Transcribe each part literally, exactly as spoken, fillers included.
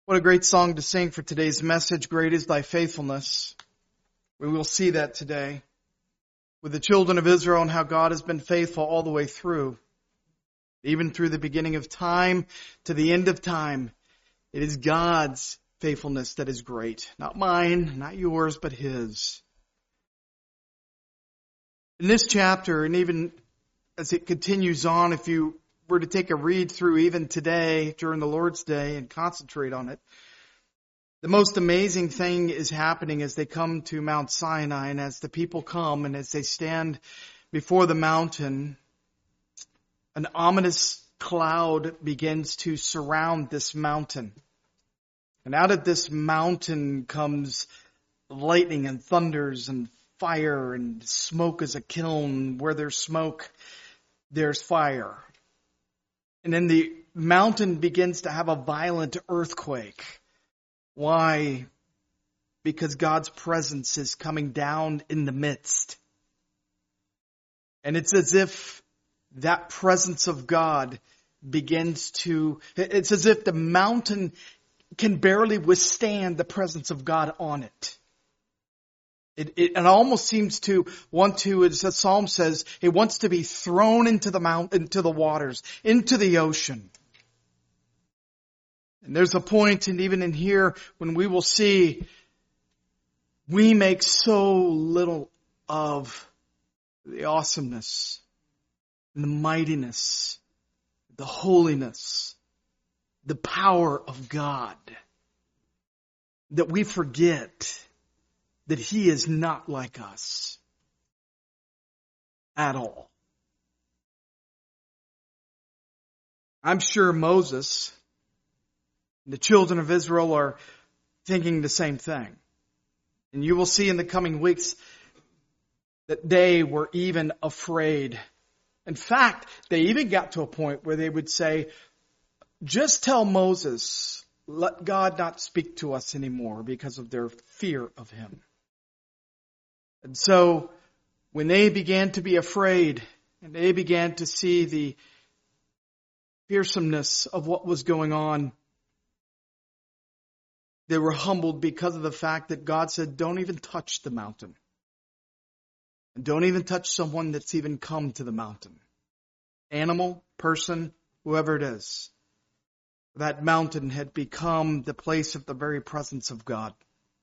What a great song to sing for today's message. Great is thy faithfulness. We will see that today with the children of Israel and how God has been faithful all the way through. Even through the beginning of time to the end of time. It is God's faithfulness that is great. Not mine, not yours, but His. In this chapter, and even as it continues on, if you were to take a read through even today during the Lord's Day and concentrate on it, the most amazing thing is happening as they come to Mount Sinai, and as the people come and as they stand before the mountain, an ominous cloud begins to surround this mountain. And out of this mountain comes lightning and thunders and fire and smoke as a kiln. Where there's smoke, there's fire. And then the mountain begins to have a violent earthquake. Why? Because God's presence is coming down in the midst. And it's as if that presence of God begins to, it's as if the mountain can barely withstand the presence of God on it. It, it, it almost seems to want to, as the Psalm says, it wants to be thrown into the mount, into the waters, into the ocean. And there's a point, and even in here, when we will see, we make so little of the awesomeness, and the mightiness, the holiness, the power of God, that we forget that He is not like us at all. I'm sure Moses, the children of Israel, are thinking the same thing. And you will see in the coming weeks that they were even afraid. In fact, they even got to a point where they would say, just tell Moses, let God not speak to us anymore, because of their fear of Him. And so, when they began to be afraid, and they began to see the fearsomeness of what was going on, they were humbled because of the fact that God said, don't even touch the mountain. And don't even touch someone that's even come to the mountain. Animal, person, whoever it is. That mountain had become the place of the very presence of God.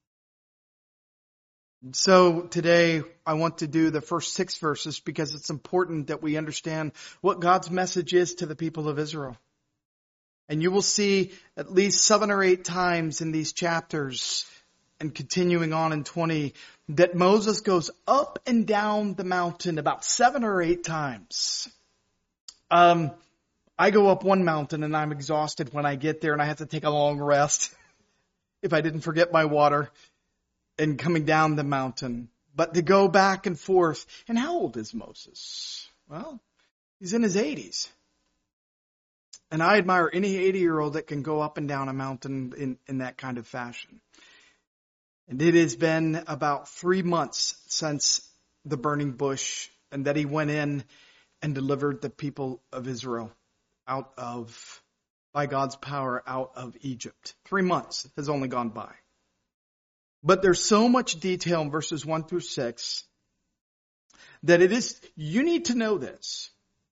So today I want to do the first six verses because it's important that we understand what God's message is to the people of Israel. And you will see at least seven or eight times in these chapters, and continuing on in twenty, that Moses goes up and down the mountain about seven or eight times. Um, I go up one mountain and I'm exhausted when I get there, and I have to take a long rest if I didn't forget my water and coming down the mountain. But to go back and forth. And how old is Moses? Well, he's in his eighties. And I admire any eighty-year-old that can go up and down a mountain in, in that kind of fashion. And it has been about three months since the burning bush, and that he went in and delivered the people of Israel out of, by God's power, out of Egypt. Three months has only gone by. But there's so much detail in verses one through six that it is, you need to know this,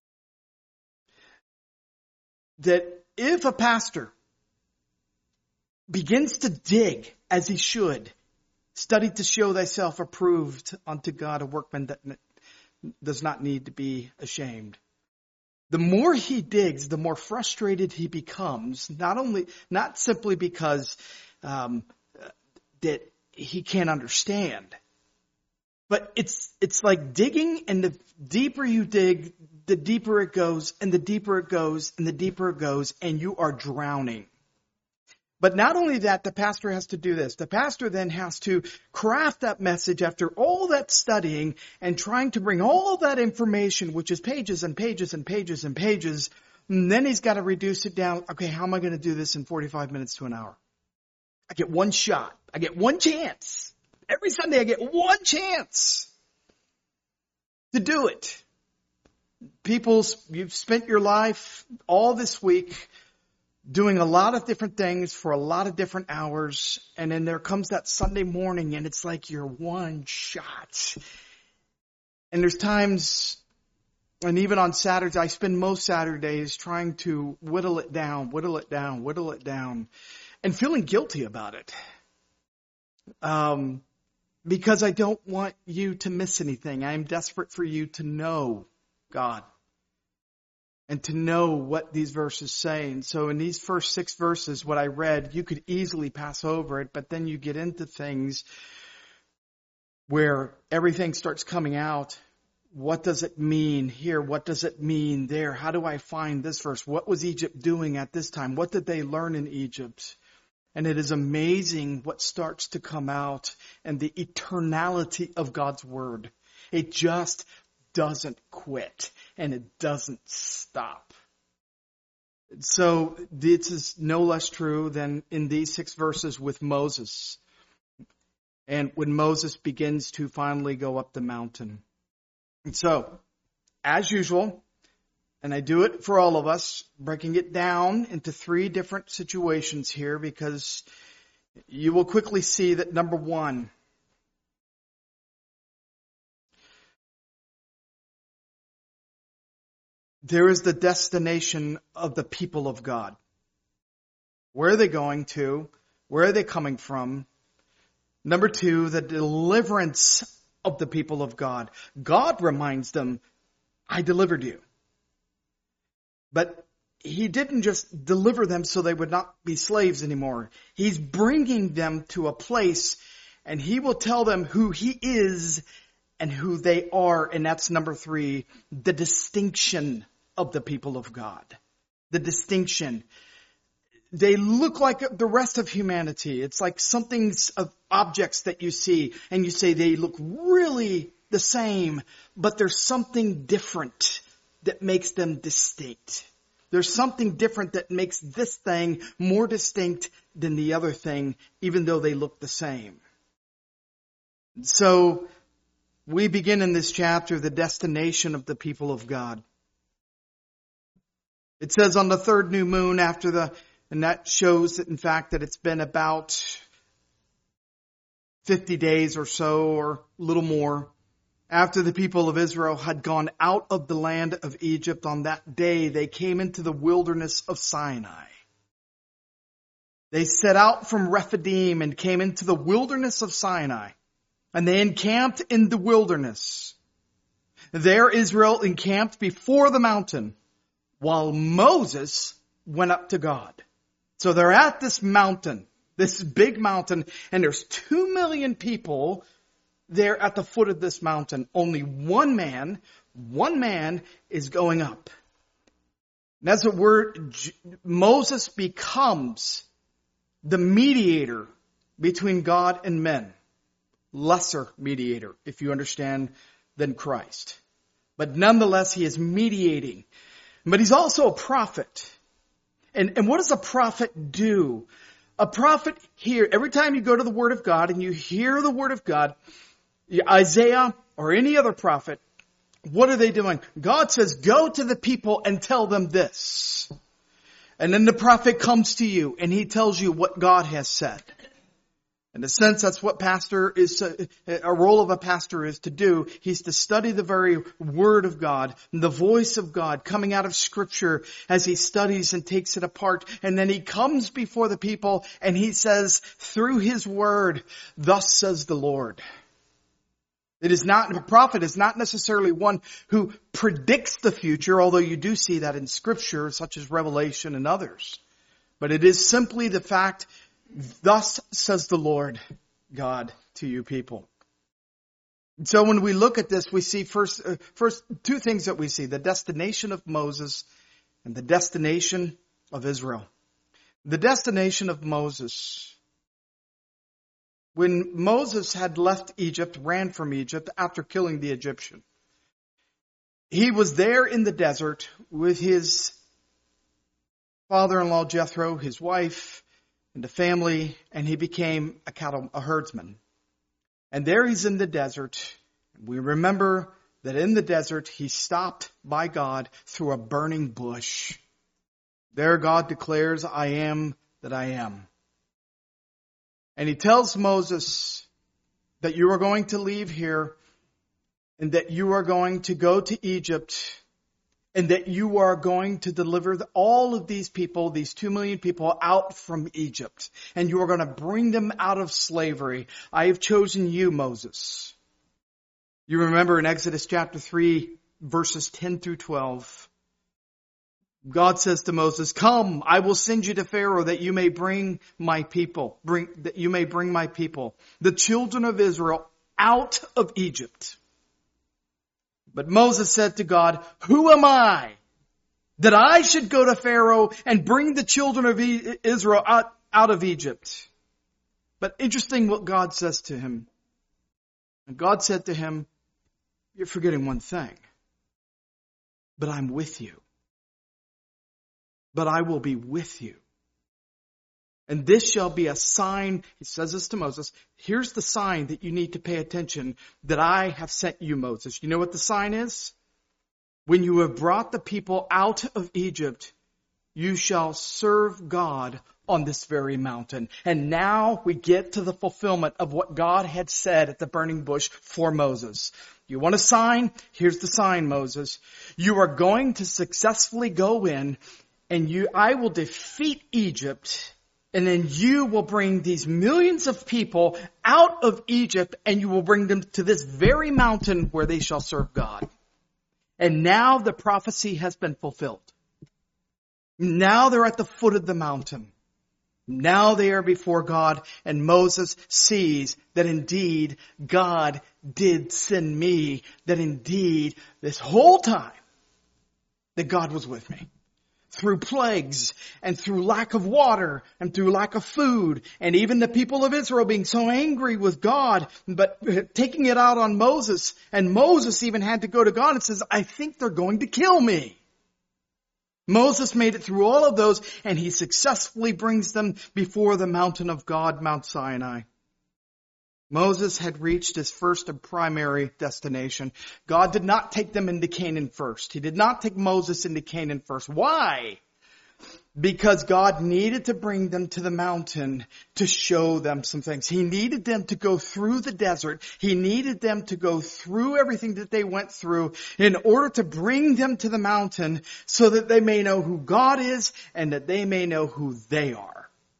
that if a pastor begins to dig as he should, study to show thyself approved unto God, a workman that does not need to be ashamed. The more he digs, the more frustrated he becomes, not only, not simply because um, that he can't understand, but it's it's like digging, and the deeper you dig, the deeper it goes, and the deeper it goes, and the deeper it goes, and you are drowning. But not only that, the pastor has to do this. The pastor then has to craft that message after all that studying and trying to bring all of that information, which is pages and pages and pages and pages. And then he's got to reduce it down. Okay, how am I going to do this in forty-five minutes to an hour? I get one shot. I get one chance. Every Sunday I get one chance to do it. People, you've spent your life all this week doing a lot of different things for a lot of different hours. And then there comes that Sunday morning and it's like you're one shot. And there's times, and even on Saturdays, I spend most Saturdays trying to whittle it down, whittle it down, whittle it down, and feeling guilty about it. Um, because I don't want you to miss anything. I am desperate for you to know God and to know what these verses say. And so in these first six verses, what I read, you could easily pass over it, but then you get into things where everything starts coming out. What does it mean here? What does it mean there? How do I find this verse? What was Egypt doing at this time? What did they learn in Egypt? And it is amazing what starts to come out and the eternality of God's word. It just doesn't quit and it doesn't stop. So this is no less true than in these six verses with Moses. And when Moses begins to finally go up the mountain. And so, as usual, and I do it for all of us, breaking it down into three different situations here because you will quickly see that number one, there is the destination of the people of God. Where are they going to? Where are they coming from? Number two, the deliverance of the people of God. God reminds them, I delivered you. But he didn't just deliver them so they would not be slaves anymore. He's bringing them to a place and he will tell them who he is and who they are. And that's number three, the distinction of the people of God. The distinction. They look like the rest of humanity. It's like something's of objects that you see and you say they look really the same, but there's something different that makes them distinct. There's something different that makes this thing more distinct than the other thing, even though they look the same. So we begin in this chapter the destination of the people of God. It says on the third new moon after the And that shows that, in fact, that it's been about fifty days or so, or a little more, after the people of Israel had gone out of the land of Egypt. On that day, they came into the wilderness of Sinai. They set out from Rephidim and came into the wilderness of Sinai. And they encamped in the wilderness. There Israel encamped before the mountain, while Moses went up to God. So they're at this mountain, this big mountain, and there's two million people there at the foot of this mountain. Only one man, one man is going up. And that's what word, Moses becomes the mediator between God and men. Lesser mediator, if you understand, than Christ. But nonetheless, he is mediating. But he's also a prophet. And, and what does a prophet do? A prophet here, every time you go to the Word of God and you hear the Word of God, Isaiah or any other prophet, what are they doing? God says, go to the people and tell them this. And then the prophet comes to you and he tells you what God has said. In a sense, that's what pastor is, a role of a pastor is to do. He's to study the very Word of God, the voice of God coming out of Scripture as he studies and takes it apart. And then he comes before the people and he says, through his Word, thus says the Lord. It is not, a prophet is not necessarily one who predicts the future, although you do see that in Scripture, such as Revelation and others. But it is simply the fact, thus says the Lord God to you people. And so when we look at this, we see first, uh, first two things that we see. The destination of Moses and the destination of Israel. The destination of Moses. When Moses had left Egypt, ran from Egypt after killing the Egyptian, he was there in the desert with his father-in-law Jethro, his wife, and the family, and he became a cattle, a herdsman. And there he's in the desert. We remember that in the desert he stopped by God through a burning bush. There God declares, I am that I am. And he tells Moses that you are going to leave here and that you are going to go to Egypt and that you are going to deliver all of these people, these two million people, out from Egypt. And you are going to bring them out of slavery. I have chosen you, Moses. You remember in Exodus chapter three, verses ten through twelve, God says to Moses, come, I will send you to Pharaoh that you may bring my people, bring, that you may bring my people, the children of Israel, out of Egypt. But Moses said to God, who am I that I should go to Pharaoh and bring the children of Israel out, out of Egypt? But interesting what God says to him. And God said to him, you're forgetting one thing, but I'm with you. But I will be with you. And this shall be a sign, he says this to Moses, here's the sign that you need to pay attention, that I have sent you, Moses. You know what the sign is? When you have brought the people out of Egypt, you shall serve God on this very mountain. And now we get to the fulfillment of what God had said at the burning bush for Moses. You want a sign? Here's the sign, Moses. You are going to successfully go in, and you, I will defeat Egypt, and then you will bring these millions of people out of Egypt, and you will bring them to this very mountain where they shall serve God. And now the prophecy has been fulfilled. Now they're at the foot of the mountain. Now they are before God, and Moses sees that indeed God did send me, that indeed this whole time that God was with me. Through plagues and through lack of water and through lack of food, and even the people of Israel being so angry with God, but taking it out on Moses. And Moses even had to go to God and says, I think they're going to kill me. Moses made it through all of those, and he successfully brings them before the mountain of God, Mount Sinai. Moses had reached his first and primary destination. God did not take them into Canaan first. He did not take Moses into Canaan first. Why? Because God needed to bring them to the mountain to show them some things. He needed them to go through the desert. He needed them to go through everything that they went through in order to bring them to the mountain so that they may know who God is and that they may know who they are.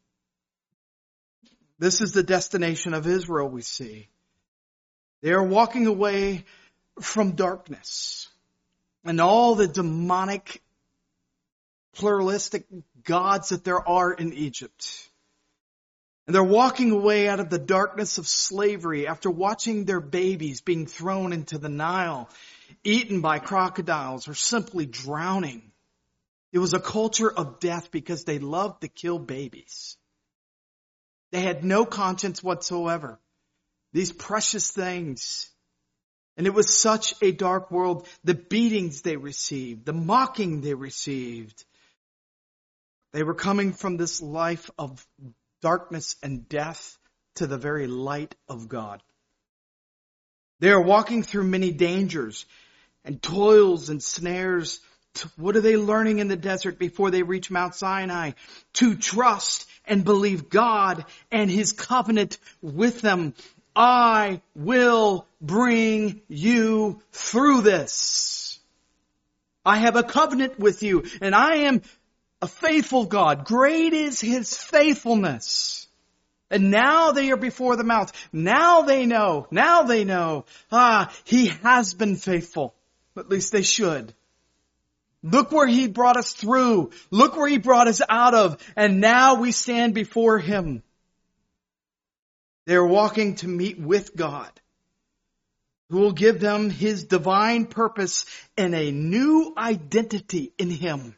This is the destination of Israel, we see. They are walking away from darkness and all the demonic, pluralistic gods that there are in Egypt. And they're walking away out of the darkness of slavery after watching their babies being thrown into the Nile, eaten by crocodiles, or simply drowning. It was a culture of death because they loved to kill babies. They had no conscience whatsoever. These precious things. And it was such a dark world. The beatings they received, the mocking they received. They were coming from this life of darkness and death to the very light of God. They are walking through many dangers and toils and snares. What are they learning in the desert before they reach Mount Sinai? To trust and believe God and His covenant with them. I will bring you through this. I have a covenant with you, and I am a faithful God. Great is His faithfulness. And now they are before the mount. Now they know. Now they know. Ah, He has been faithful. At least they should. Look where He brought us through. Look where He brought us out of. And now we stand before Him. They're walking to meet with God, who will give them His divine purpose and a new identity in Him.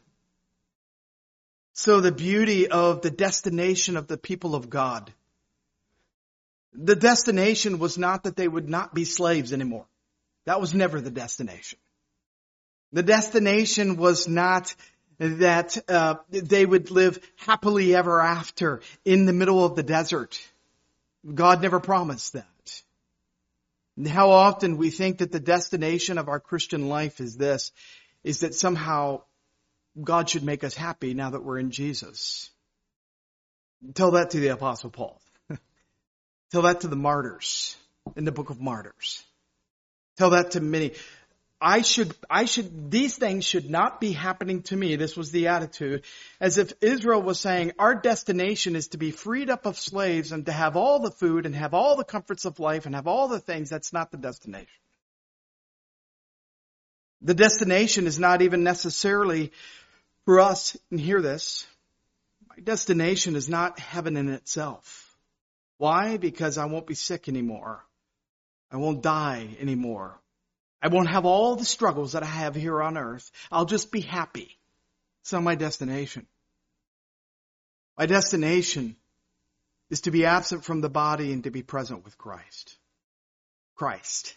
So the beauty of the destination of the people of God. The destination was not that they would not be slaves anymore. That was never the destination. The destination was not that uh, they would live happily ever after in the middle of the desert. God never promised that. And how often we think that the destination of our Christian life is this, is that somehow God should make us happy now that we're in Jesus. Tell that to the Apostle Paul. Tell that to the martyrs in the book of Martyrs. Tell that to many. I should, I should, these things should not be happening to me. This was the attitude. As if Israel was saying, our destination is to be freed up of slaves and to have all the food and have all the comforts of life and have all the things. That's not the destination. The destination is not even necessarily for us, and hear this, my destination is not heaven in itself. Why? Because I won't be sick anymore. I won't die anymore. I won't have all the struggles that I have here on earth. I'll just be happy. It's not my destination. My destination is to be absent from the body and to be present with Christ. Christ.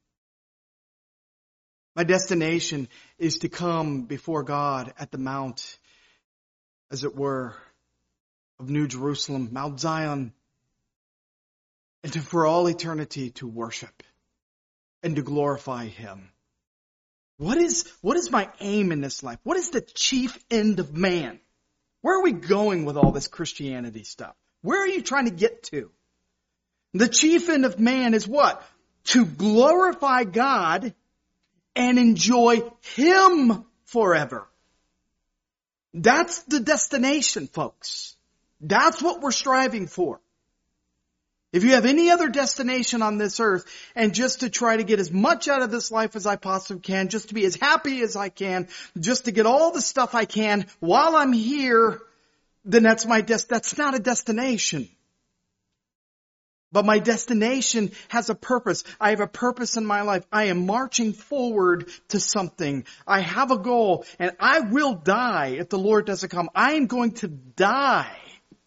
My destination is to come before God at the mount, as it were, of New Jerusalem, Mount Zion, and to, for all eternity, to worship and to glorify Him. What is, what is my aim in this life? What is the chief end of man? Where are we going with all this Christianity stuff? Where are you trying to get to? The chief end of man is what? To glorify God and enjoy Him forever. That's the destination, folks. That's what we're striving for. If you have any other destination on this earth and just to try to get as much out of this life as I possibly can, just to be as happy as I can, just to get all the stuff I can while I'm here, then that's my des- that's not a destination. But my destination has a purpose. I have a purpose in my life. I am marching forward to something. I have a goal, and I will die if the Lord doesn't come. I am going to die.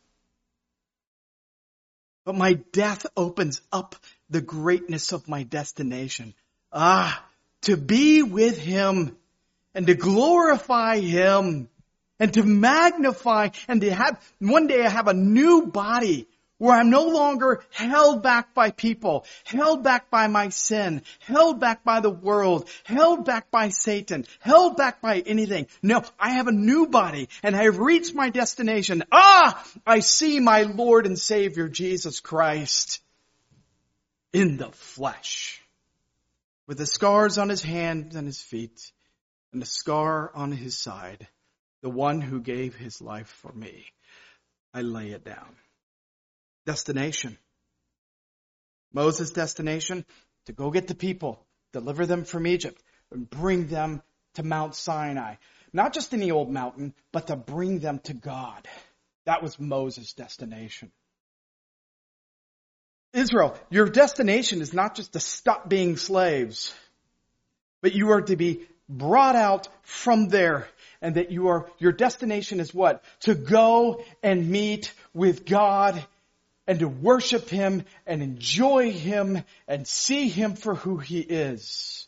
But my death opens up the greatness of my destination. Ah, to be with Him and to glorify Him and to magnify and to have, one day I have a new body where I'm no longer held back by people, held back by my sin, held back by the world, held back by Satan, held back by anything. No, I have a new body and I have reached my destination. Ah, I see my Lord and Savior Jesus Christ in the flesh, with the scars on His hands and His feet and the scar on His side, the one who gave His life for me. I lay it down. Destination. Moses' destination, to go get the people, deliver them from Egypt, and bring them to Mount Sinai. Not just any old mountain, but to bring them to God. That was Moses' destination. Israel, your destination is not just to stop being slaves, but you are to be brought out from there. And that you are, your destination is what? To go and meet with God and to worship Him and enjoy Him and see Him for who He is.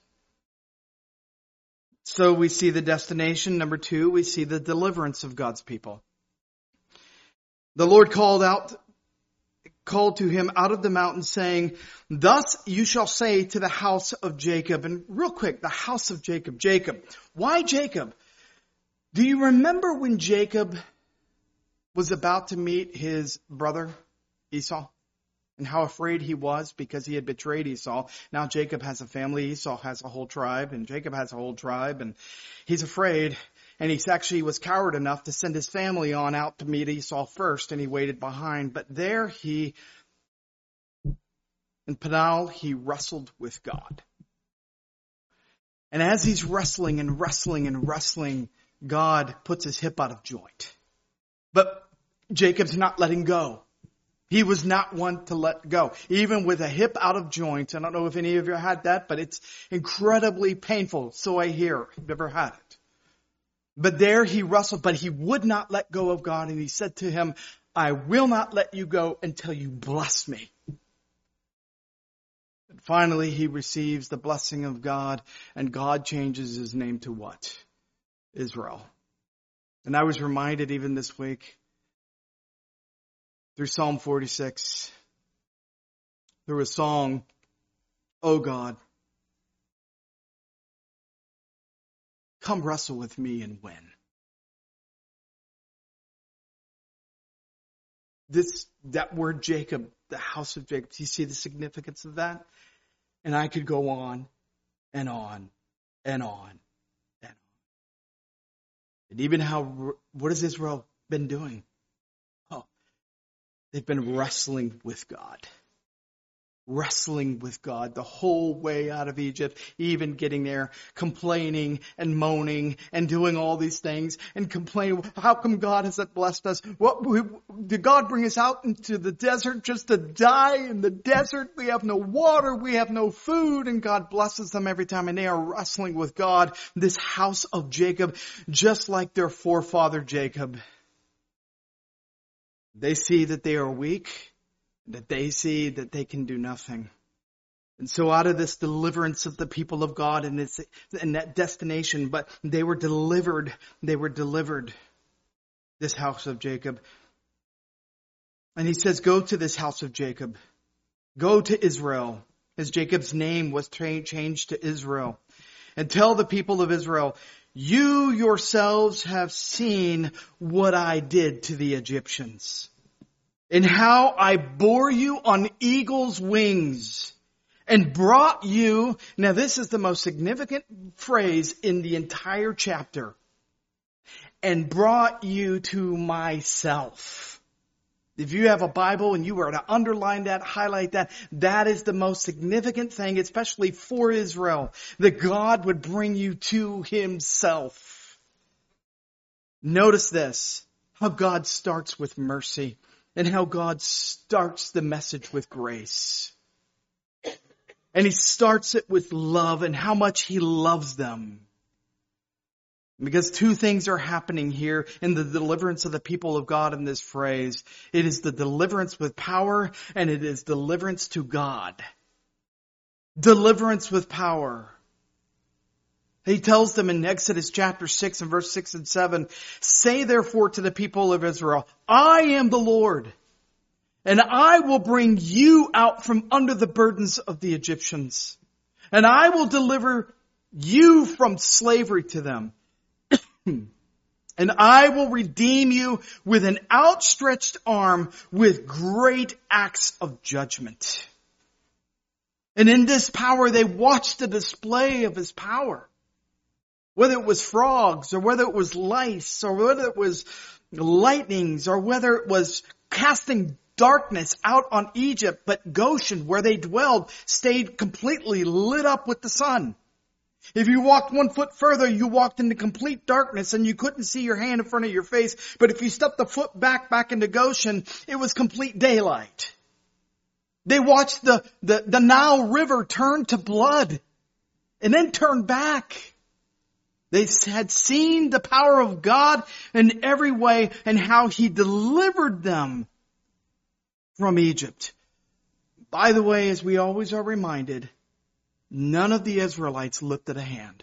So we see the destination. Number two, we see the deliverance of God's people. The Lord called out, called to him out of the mountain saying, thus you shall say to the house of Jacob. And real quick, the house of Jacob. Jacob. Why Jacob? Do you remember when Jacob was about to meet his brother Esau? And how afraid he was because he had betrayed Esau. Now Jacob has a family, Esau has a whole tribe, and Jacob has a whole tribe, and he's afraid. And he actually was coward enough to send his family on out to meet Esau first, and he waited behind. But there he, in Peniel, he wrestled with God. And as he's wrestling and wrestling and wrestling, God puts his hip out of joint. But Jacob's not letting go. He was not one to let go. Even with a hip out of joint. I don't know if any of you had that, but it's incredibly painful. So I hear. I've never had it. But there he wrestled, but he would not let go of God. And he said to him, I will not let you go until you bless me. And finally, he receives the blessing of God, and God changes his name to what? Israel. And I was reminded even this week, through Psalm forty-six, through a song, Oh God, come wrestle with me and win. this, that word Jacob, the house of Jacob, do you see the significance of that? And I could go on and on and on and on. And even how, what has Israel been doing? Oh, they've been wrestling with God. Wrestling with God the whole way out of Egypt, even getting there, complaining and moaning and doing all these things and complaining, how come God hasn't blessed us? What, we, did God bring us out into the desert just to die in the desert? We have no water, we have no food, and God blesses them every time, and they are wrestling with God, this house of Jacob, just like their forefather Jacob. They see that they are weak, that they see that they can do nothing. And so out of this deliverance of the people of God and this, and that destination, but they were delivered, they were delivered, this house of Jacob. And he says, go to this house of Jacob. Go to Israel, as Jacob's name was tra- changed to Israel. And tell the people of Israel, you yourselves have seen what I did to the Egyptians, and how I bore you on eagle's wings and brought you. Now this is the most significant phrase in the entire chapter. And brought you to myself. If you have a Bible and you were to underline that, highlight that, that is the most significant thing, especially for Israel, that God would bring you to himself. Notice this, how God starts with mercy. And how God starts the message with grace. And he starts it with love and how much he loves them. Because two things are happening here in the deliverance of the people of God in this phrase. It is the deliverance with power, and it is deliverance to God. Deliverance with power. He tells them in Exodus chapter six and verse six and seven, say therefore to the people of Israel, I am the Lord, and I will bring you out from under the burdens of the Egyptians, and I will deliver you from slavery to them. And I will redeem you with an outstretched arm with great acts of judgment. And in this power, they watched the display of his power. Whether it was frogs, or whether it was lice, or whether it was lightnings, or whether it was casting darkness out on Egypt, but Goshen, where they dwelled, stayed completely lit up with the sun. If you walked one foot further, you walked into complete darkness and you couldn't see your hand in front of your face. But if you stepped a foot back, back into Goshen, it was complete daylight. They watched the, the, the Nile River turn to blood and then turn back. They had seen the power of God in every way and how he delivered them from Egypt. By the way, as we always are reminded, none of the Israelites lifted a hand.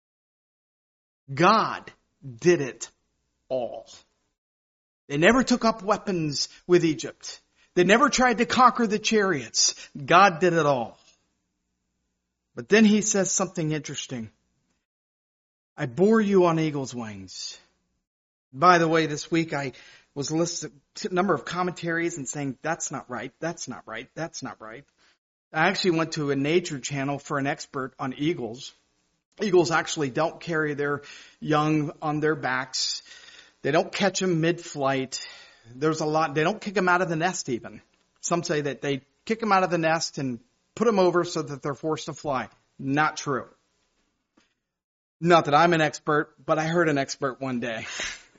God did it all. They never took up weapons with Egypt. They never tried to conquer the chariots. God did it all. But then he says something interesting. I bore you on eagle's wings. By the way, this week I was listening to a number of commentaries and saying, that's not right, that's not right, that's not right. I actually went to a nature channel for an expert on eagles. Eagles actually don't carry their young on their backs. They don't catch them mid-flight. There's a lot, they don't kick them out of the nest even. Some say that they kick them out of the nest and put them over so that they're forced to fly. Not true. Not that I'm an expert, but I heard an expert one day.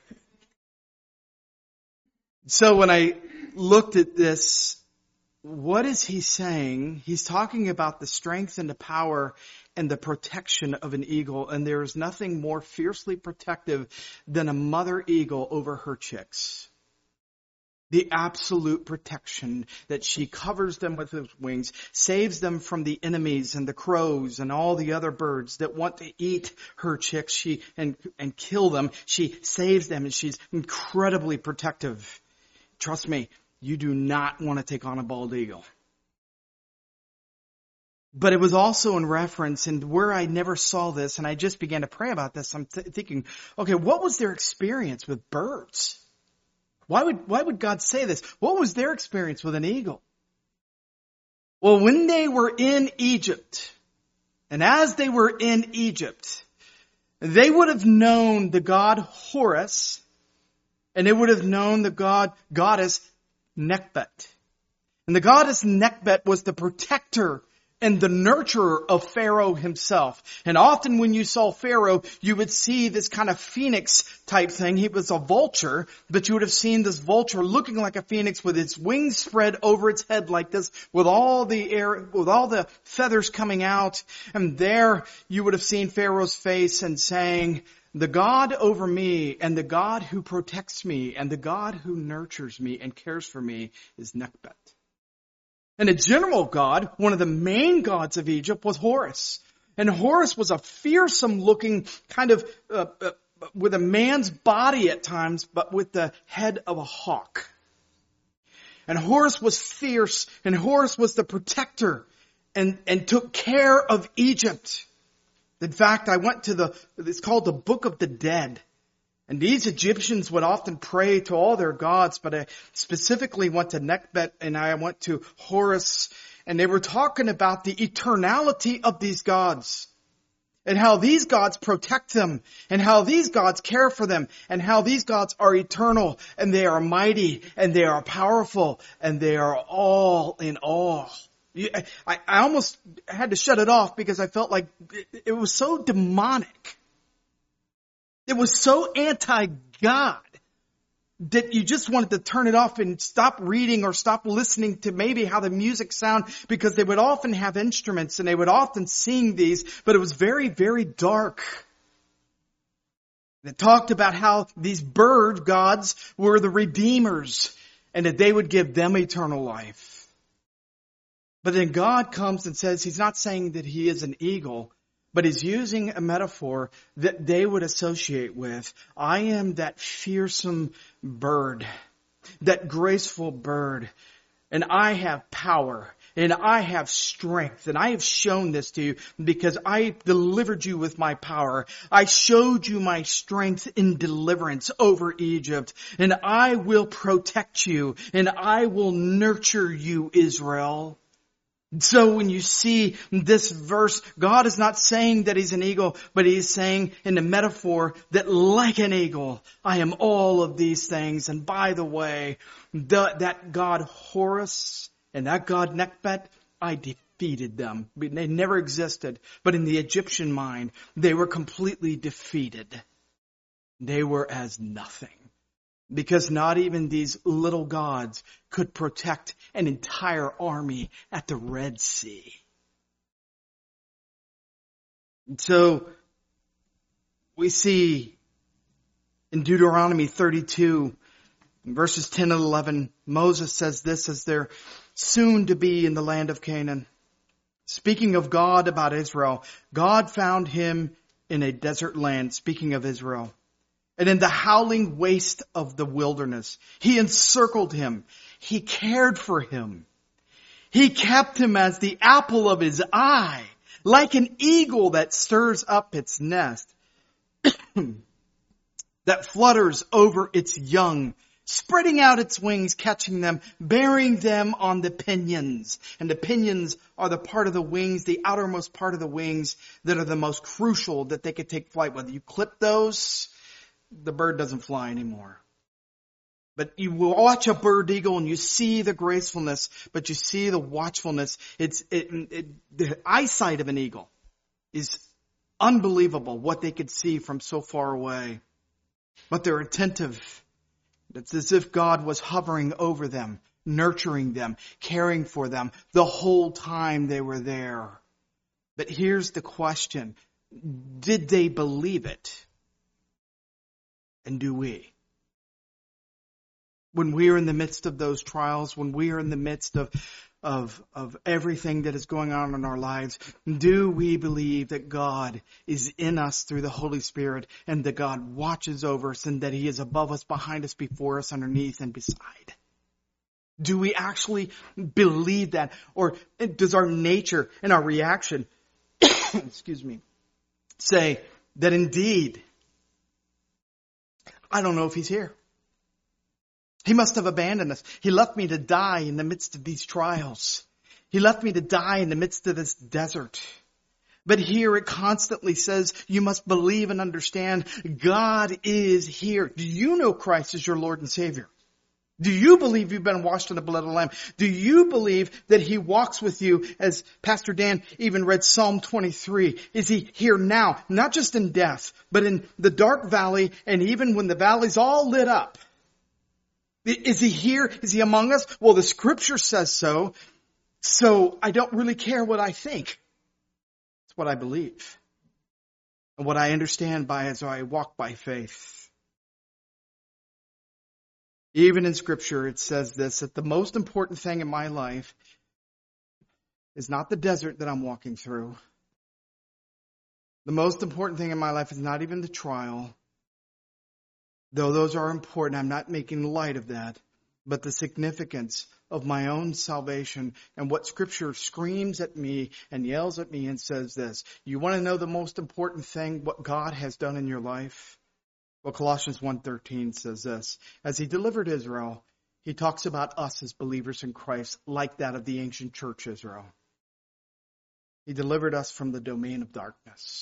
So when I looked at this, what is he saying? He's talking about the strength and the power and the protection of an eagle. And there is nothing more fiercely protective than a mother eagle over her chicks. The absolute protection that she covers them with her wings, saves them from the enemies and the crows and all the other birds that want to eat her chicks she and, and kill them. She saves them, and she's incredibly protective. Trust me, you do not want to take on a bald eagle. But it was also in reference, and where I never saw this, and I just began to pray about this, I'm th- thinking, okay, what was their experience with birds? Why would, why would God say this? What was their experience with an eagle? Well, when they were in Egypt, and as they were in Egypt, they would have known the god Horus, and they would have known the god, goddess Nekhbet. And the goddess Nekhbet was the protector and the nurturer of Pharaoh himself. And often when you saw Pharaoh, you would see this kind of phoenix type thing. He was a vulture, but you would have seen this vulture looking like a phoenix with its wings spread over its head like this, with all the air, with all the feathers coming out. And there you would have seen Pharaoh's face and saying, the God over me and the God who protects me and the God who nurtures me and cares for me is Nekhbet. And a general god, one of the main gods of Egypt, was Horus. And Horus was a fearsome looking kind of, uh, uh, with a man's body at times, but with the head of a hawk. And Horus was fierce, and Horus was the protector and, and took care of Egypt. In fact, I went to the, it's called the Book of the Dead. And these Egyptians would often pray to all their gods, but I specifically went to Nekhbet and I went to Horus, and they were talking about the eternality of these gods and how these gods protect them and how these gods care for them and how these gods are eternal and they are mighty and they are powerful and they are all in awe. I, I almost had to shut it off because I felt like it, it was so demonic. It was so anti-God that you just wanted to turn it off and stop reading or stop listening to maybe how the music sounded, because they would often have instruments and they would often sing these, but it was very, very dark. It talked about how these bird gods were the redeemers and that they would give them eternal life. But then God comes and says he's not saying that he is an eagle, but he's using a metaphor that they would associate with. I am that fearsome bird, that graceful bird, and I have power, and I have strength, and I have shown this to you because I delivered you with my power. I showed you my strength in deliverance over Egypt, and I will protect you, and I will nurture you, Israel. So when you see this verse, God is not saying that he's an eagle, but he's saying in the metaphor that like an eagle, I am all of these things. And by the way, the, that God Horus and that God Nekhbet, I defeated them. They never existed. But in the Egyptian mind, they were completely defeated. They were as nothing. Because not even these little gods could protect an entire army at the Red Sea. And so we see in Deuteronomy thirty-two, verses ten and eleven, Moses says this as they're soon to be in the land of Canaan. Speaking of God about Israel, God found him in a desert land, speaking of Israel. And in the howling waste of the wilderness, he encircled him. He cared for him. He kept him as the apple of his eye, like an eagle that stirs up its nest, that flutters over its young, spreading out its wings, catching them, bearing them on the pinions. And the pinions are the part of the wings, the outermost part of the wings that are the most crucial that they could take flight with. You clip those, the bird doesn't fly anymore. But you watch a bird eagle and you see the gracefulness, but you see the watchfulness. It's it, it, the eyesight of an eagle is unbelievable what they could see from so far away. But they're attentive. It's as if God was hovering over them, nurturing them, caring for them the whole time they were there. But here's the question. Did they believe it? And do we? When we are in the midst of those trials, when we are in the midst of, of, of everything that is going on in our lives, do we believe that God is in us through the Holy Spirit and that God watches over us and that he is above us, behind us, before us, underneath, and beside? Do we actually believe that? Or does our nature and our reaction, excuse me, say that indeed, I don't know if he's here. He must have abandoned us. He left me to die in the midst of these trials. He left me to die in the midst of this desert. But here it constantly says, you must believe and understand God is here. Do you know Christ is your Lord and Savior? Do you believe you've been washed in the blood of the Lamb? Do you believe that He walks with you, as Pastor Dan even read Psalm twenty-three? Is He here now? Not just in death, but in the dark valley, and even when the valley's all lit up. Is He here? Is He among us? Well, the Scripture says so. So I don't really care what I think. It's what I believe. And what I understand by as I walk by faith. Even in Scripture, it says this, that the most important thing in my life is not the desert that I'm walking through. The most important thing in my life is not even the trial. Though those are important, I'm not making light of that. But the significance of my own salvation and what Scripture screams at me and yells at me and says this. You want to know the most important thing, what God has done in your life? Well, Colossians one thirteen says this. As He delivered Israel, He talks about us as believers in Christ like that of the ancient church Israel. He delivered us from the domain of darkness.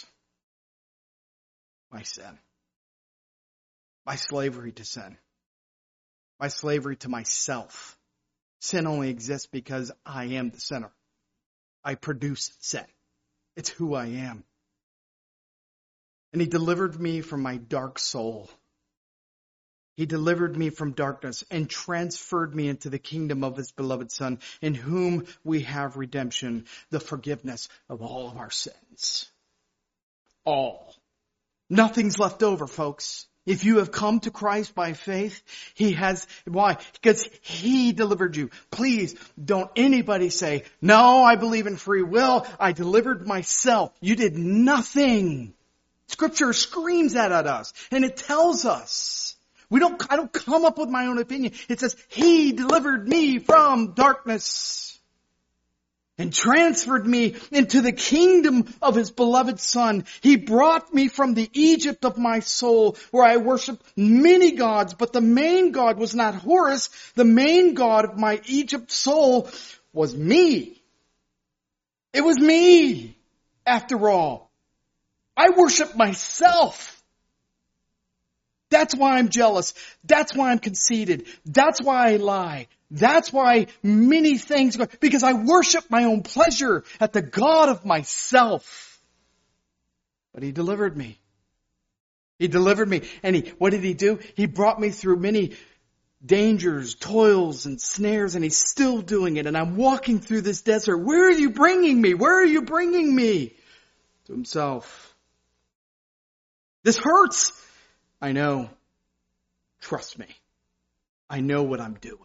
My sin. My slavery to sin. My slavery to myself. Sin only exists because I am the sinner. I produce sin. It's who I am. And He delivered me from my dark soul. He delivered me from darkness and transferred me into the kingdom of His beloved Son, in whom we have redemption, the forgiveness of all of our sins. All. Nothing's left over, folks. If you have come to Christ by faith, He has, why? Because He delivered you. Please don't anybody say, no, I believe in free will. I delivered myself. You did nothing. Scripture screams that at us, and it tells us. We don't, I don't come up with my own opinion. It says, He delivered me from darkness and transferred me into the kingdom of His beloved Son. He brought me from the Egypt of my soul, where I worshiped many gods, but the main God was not Horus. The main God of my Egypt soul was me. It was me, after all. I worship myself. That's why I'm jealous. That's why I'm conceited. That's why I lie. That's why many things go, because I worship my own pleasure at the God of myself. But He delivered me. He delivered me. And he, what did He do? He brought me through many dangers, toils, and snares, and He's still doing it. And I'm walking through this desert. Where are you bringing me? Where are you bringing me? To Himself. This hurts. I know. Trust me. I know what I'm doing.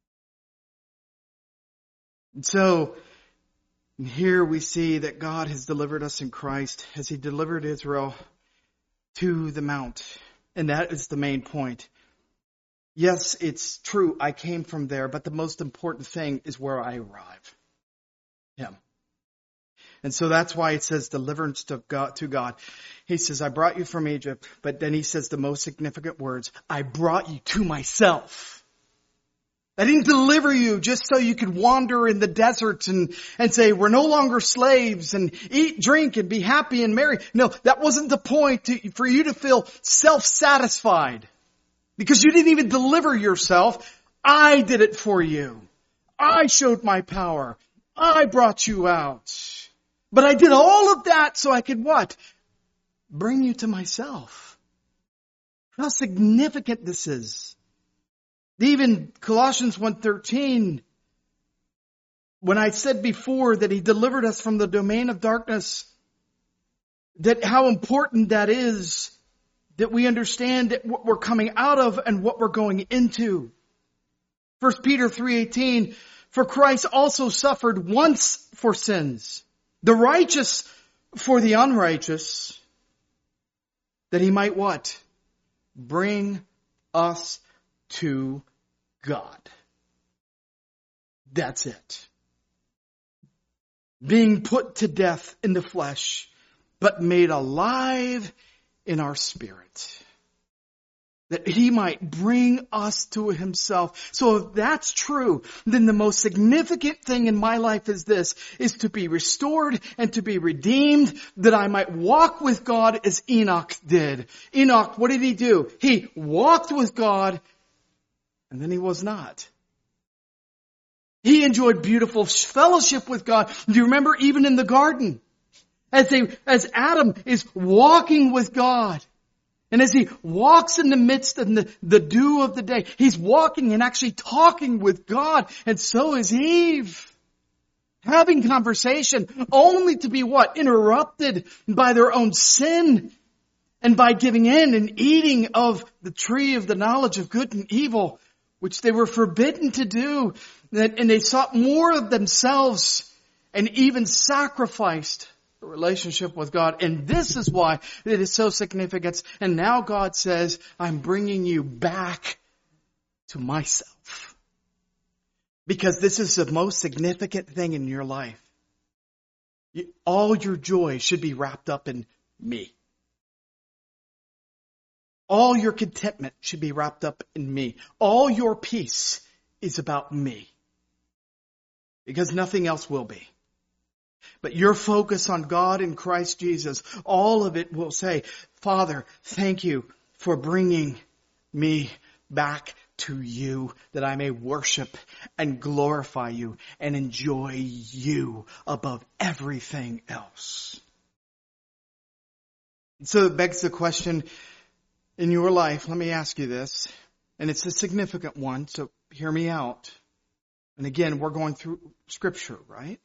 And so, here we see that God has delivered us in Christ as He delivered Israel to the mount. And that is the main point. Yes, it's true. I came from there, but the most important thing is where I arrive. Him. And so that's why it says deliverance to God, to God. He says, I brought you from Egypt, but then He says the most significant words, I brought you to myself. I didn't deliver you just so you could wander in the desert and, and say, we're no longer slaves and eat, drink, and be happy and merry. No, that wasn't the point to, for you to feel self-satisfied. Because you didn't even deliver yourself. I did it for you. I showed my power. I brought you out. But I did all of that so I could what? Bring you to myself. How significant this is. Even Colossians one thirteen, when I said before that He delivered us from the domain of darkness, that how important that is, that we understand that what we're coming out of and what we're going into. First Peter three eighteen, for Christ also suffered once for sins, the righteous for the unrighteous, that He might what? Bring us to God. That's it. Being put to death in the flesh, but made alive in our spirit. that he might bring us to himself. So if that's true, then the most significant thing in my life is this, is to be restored and to be redeemed, that I might walk with God as Enoch did. Enoch, what did he do? He walked with God, and then he was not. He enjoyed beautiful fellowship with God. Do you remember even in the garden? As they, as Adam is walking with God, and as he walks in the midst of the, the dew of the day, he's walking and actually talking with God. And so is Eve. Having conversation only to be what? Interrupted by their own sin. And by giving in and eating of the tree of the knowledge of good and evil, which they were forbidden to do. And they sought more of themselves and even sacrificed a relationship with God. And this is why it is so significant. And now God says, I'm bringing you back to myself. Because this is the most significant thing in your life. All your joy should be wrapped up in me. All your contentment should be wrapped up in me. All your peace is about me. Because nothing else will be. But your focus on God in Christ Jesus, all of it will say, Father, thank you for bringing me back to you, that I may worship and glorify you and enjoy you above everything else. So it begs the question in your life, let me ask you this, and it's a significant one, so hear me out. And again, we're going through Scripture, right?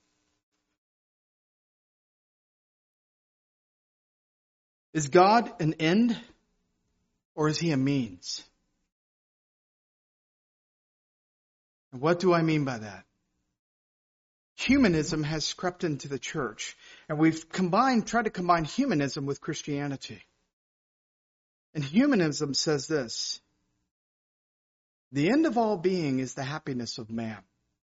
Is God an end or is he a means? And what do I mean by that? Humanism has crept into the church, and we've combined, tried to combine humanism with Christianity. And humanism says this: the end of all being is the happiness of man.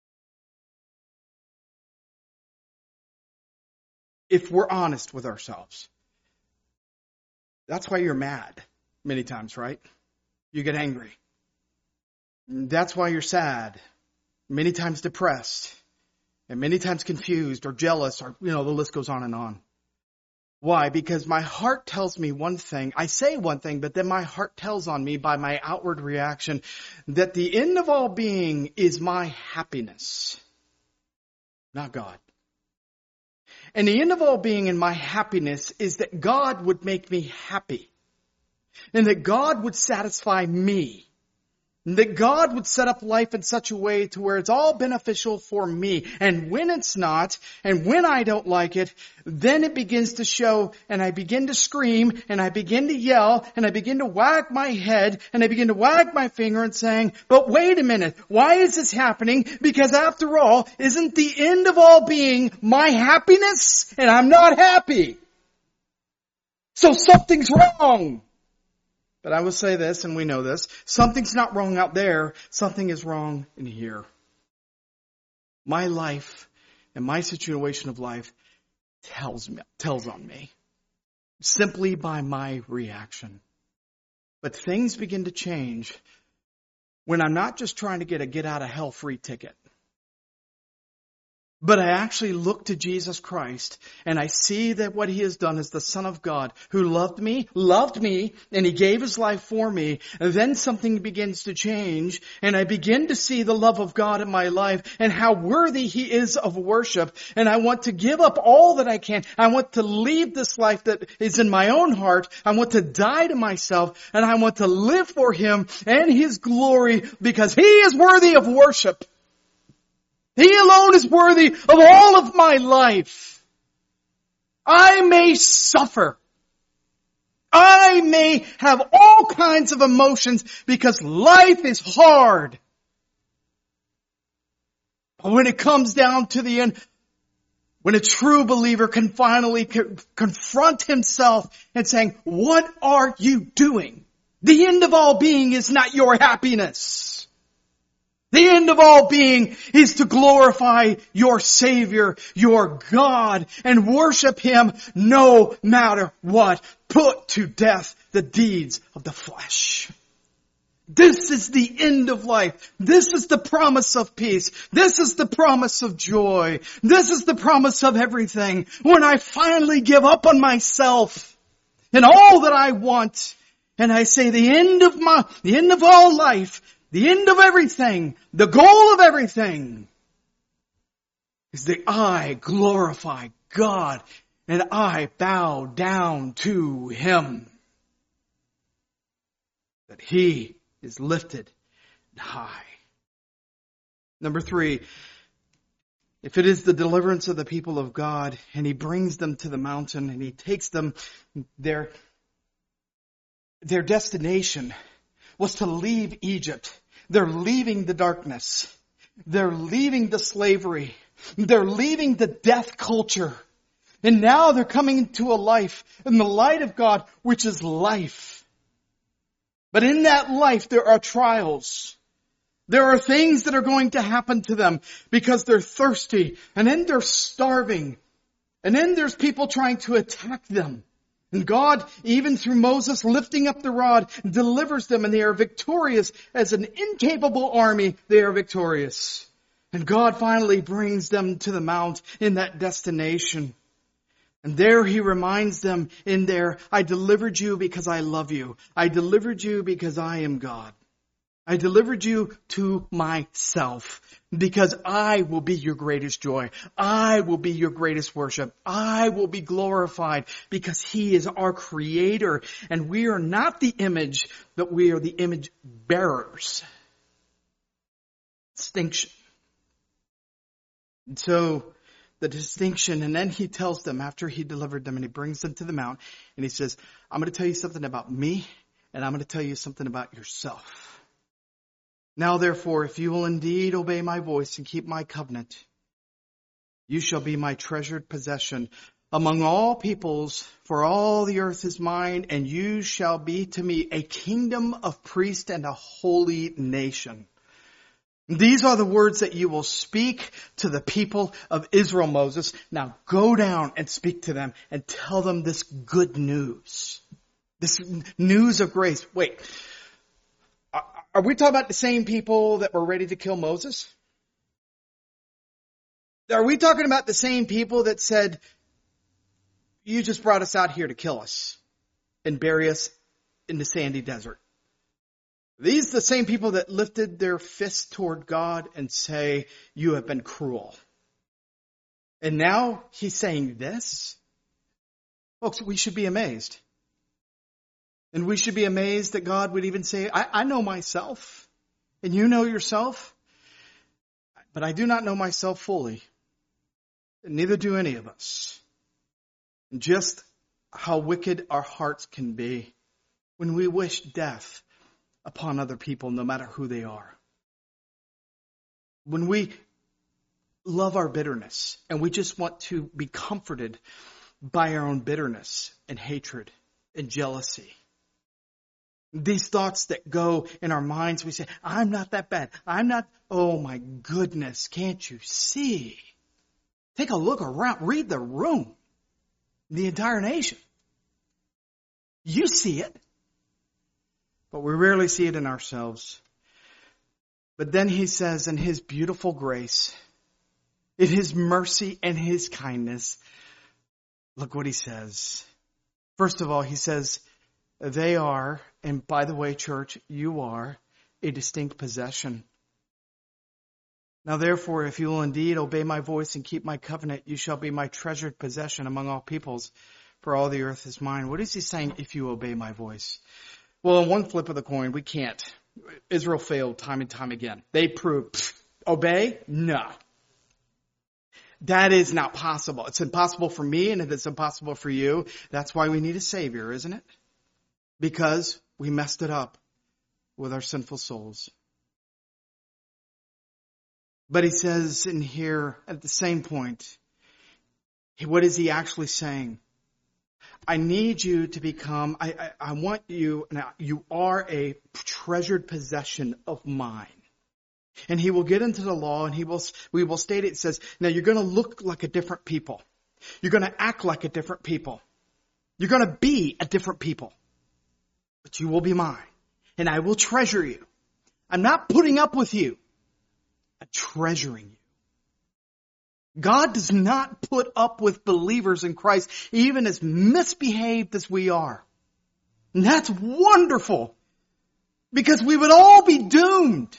If we're honest with ourselves. That's why you're mad many times, right? You get angry. That's why you're sad, many times depressed, and many times confused or jealous, or, you know, the list goes on and on. Why? Because my heart tells me one thing. I say one thing, but then my heart tells on me by my outward reaction that the end of all being is my happiness, not God. And the end of all being in my happiness is that God would make me happy. And that God would satisfy me. And that God would set up life in such a way to where it's all beneficial for me. And when it's not, and when I don't like it, then it begins to show, and I begin to scream, and I begin to yell, and I begin to wag my head, and I begin to wag my finger and saying, but wait a minute, why is this happening? Because after all, isn't the end of all being my happiness? And I'm not happy. So something's wrong. But I will say this, and we know this, something's not wrong out there, something is wrong in here. My life and my situation of life tells me, tells on me, simply by my reaction. But things begin to change when I'm not just trying to get a get out of hell free ticket. But I actually look to Jesus Christ, and I see that what he has done is the Son of God who loved me, loved me, and he gave his life for me. And then something begins to change, and I begin to see the love of God in my life and how worthy he is of worship. And I want to give up all that I can. I want to leave this life that is in my own heart. I want to die to myself, and I want to live for him and his glory, because he is worthy of worship. He alone is worthy of all of my life. I may suffer. I may have all kinds of emotions because life is hard. But when it comes down to the end, when a true believer can finally co- confront himself and saying, what are you doing? The end of all being is not your happiness. The end of all being is to glorify your Savior, your God, and worship him no matter what. Put to death the deeds of the flesh. This is the end of life. This is the promise of peace. This is the promise of joy. This is the promise of everything. When I finally give up on myself and all that I want, and I say the end of my, the end of all life, the end of everything, the goal of everything is that I glorify God and I bow down to Him. That He is lifted high. Number three, if it is the deliverance of the people of God and He brings them to the mountain and He takes them, their, their destination was to leave Egypt. They're leaving the darkness. They're leaving the slavery. They're leaving the death culture. And now they're coming into a life in the light of God, which is life. But in that life, there are trials. There are things that are going to happen to them because they're thirsty. And then they're starving. And then there's people trying to attack them. And God, even through Moses lifting up the rod, delivers them. And they are victorious. As an incapable army, they are victorious. And God finally brings them to the mount in that destination. And there He reminds them in there, I delivered you because I love you. I delivered you because I am God. I delivered you to myself because I will be your greatest joy. I will be your greatest worship. I will be glorified because He is our Creator. And we are not the image, but we are the image bearers. Distinction. And so, the distinction, and then He tells them after He delivered them and He brings them to the mount and He says, I'm going to tell you something about me and I'm going to tell you something about yourself. Now therefore, if you will indeed obey my voice and keep my covenant, you shall be my treasured possession among all peoples, for all the earth is mine, and you shall be to me a kingdom of priests and a holy nation. These are the words that you will speak to the people of Israel, Moses. Now go down and speak to them and tell them this good news. This news of grace. Wait, are we talking about the same people that were ready to kill Moses? Are we talking about the same people that said, you just brought us out here to kill us and bury us in the sandy desert? These are the same people that lifted their fists toward God and say, you have been cruel. And now He's saying this? Folks, we should be amazed. And we should be amazed that God would even say, I, I know myself, and you know yourself, but I do not know myself fully. And neither do any of us. And just how wicked our hearts can be when we wish death upon other people, no matter who they are. When we love our bitterness and we just want to be comforted by our own bitterness and hatred and jealousy. These thoughts that go in our minds, we say, I'm not that bad. I'm not, oh my goodness, can't you see? Take a look around, read the room, the entire nation. You see it. But we rarely see it in ourselves. But then He says in His beautiful grace, in His mercy and His kindness, look what He says. First of all, He says, they are, and by the way, church, you are a distinct possession. Now therefore, if you will indeed obey my voice and keep my covenant, you shall be my treasured possession among all peoples, for all the earth is mine. What is He saying, if you obey my voice? Well, in one flip of the coin, we can't. Israel failed time and time again. They proved, pfft, obey? No. That is not possible. It's impossible for me and it's impossible for you. That's why we need a Savior, isn't it? Because we messed it up with our sinful souls. But He says in here at the same point, what is He actually saying? I need you to become, I, I, I want you, now you are a treasured possession of mine. And He will get into the law and he will, we will state it, it says, now you're going to look like a different people. You're going to act like a different people. You're going to be a different people. But you will be mine. and I will treasure you. I'm not putting up with you. I'm treasuring you. God does not put up with believers in Christ, even as misbehaved as we are. And that's wonderful, because we would all be doomed.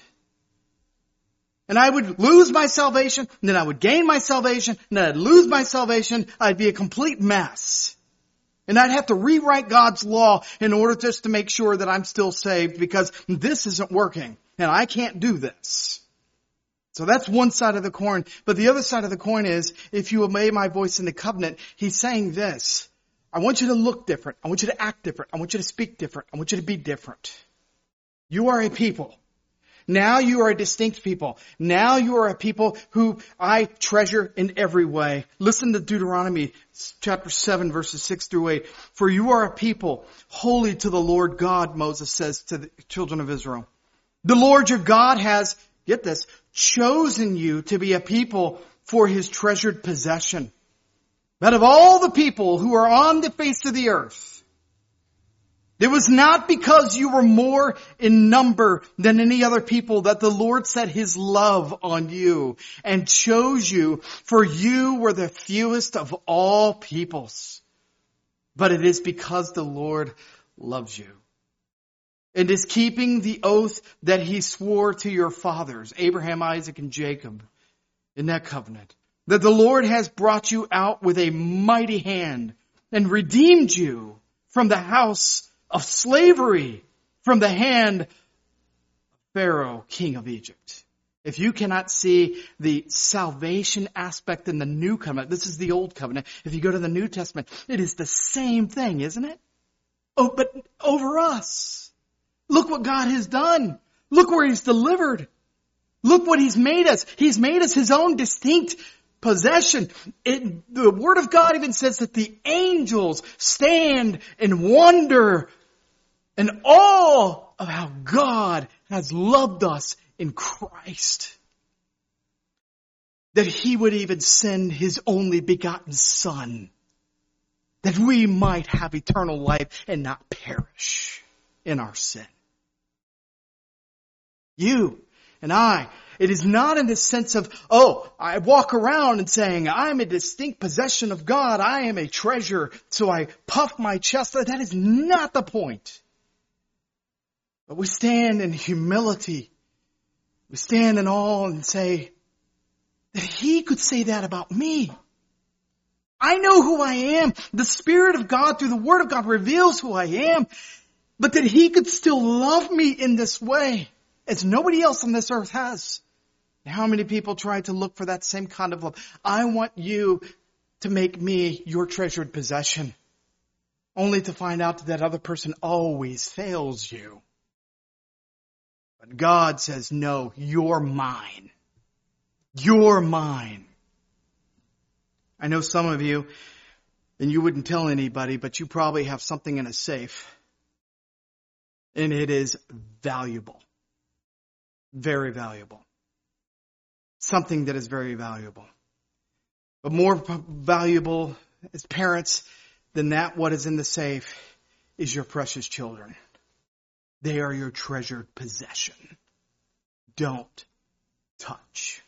And I would lose my salvation, and then I would gain my salvation, and then I'd lose my salvation. I'd be a complete mess. And I'd have to rewrite God's law in order just to make sure that I'm still saved, because this isn't working, and I can't do this. So that's one side of the coin. But the other side of the coin is, if you obey my voice in the covenant, he's saying this: I want you to look different. I want you to act different. I want you to speak different. I want you to be different. You are a people. Now you are a distinct people. Now you are a people who I treasure in every way. Listen to Deuteronomy chapter seven, verses six through eight. For you are a people holy to the Lord God, Moses says to the children of Israel. The Lord your God has, get this, chosen you to be a people for his treasured possession. That of all the people who are on the face of the earth, it was not because you were more in number than any other people that the Lord set his love on you and chose you, for you were the fewest of all peoples. But it is because the Lord loves you and is keeping the oath that he swore to your fathers, Abraham, Isaac, and Jacob, in that covenant, that the Lord has brought you out with a mighty hand and redeemed you from the house of slavery, from the hand of Pharaoh, king of Egypt. If you cannot see the salvation aspect in the new covenant, this is the old covenant. If you go to the New Testament, it is the same thing, isn't it? Oh, but over us. Look what God has done. Look where he's delivered. Look what he's made us. He's made us his own distinct possession. It, the Word of God even says that the angels stand in wonder and awe of how God has loved us in Christ. That he would even send his only begotten Son, that we might have eternal life and not perish in our sin. You and I, it is not in the sense of, oh, I walk around and saying, I'm a distinct possession of God. I am a treasure. So I puff my chest. That is not the point. But we stand in humility. We stand in awe and say that he could say that about me. I know who I am. The Spirit of God through the Word of God reveals who I am. But that he could still love me in this way as nobody else on this earth has. How many people try to look for that same kind of love? I want you to make me your treasured possession, only to find out that that other person always fails you. But God says, no, you're mine. You're mine. I know some of you, and you wouldn't tell anybody, but you probably have something in a safe. And it is valuable. Very valuable. Something that is very valuable. But more valuable as parents than that, what is in the safe, is your precious children. They are your treasured possession. Don't touch.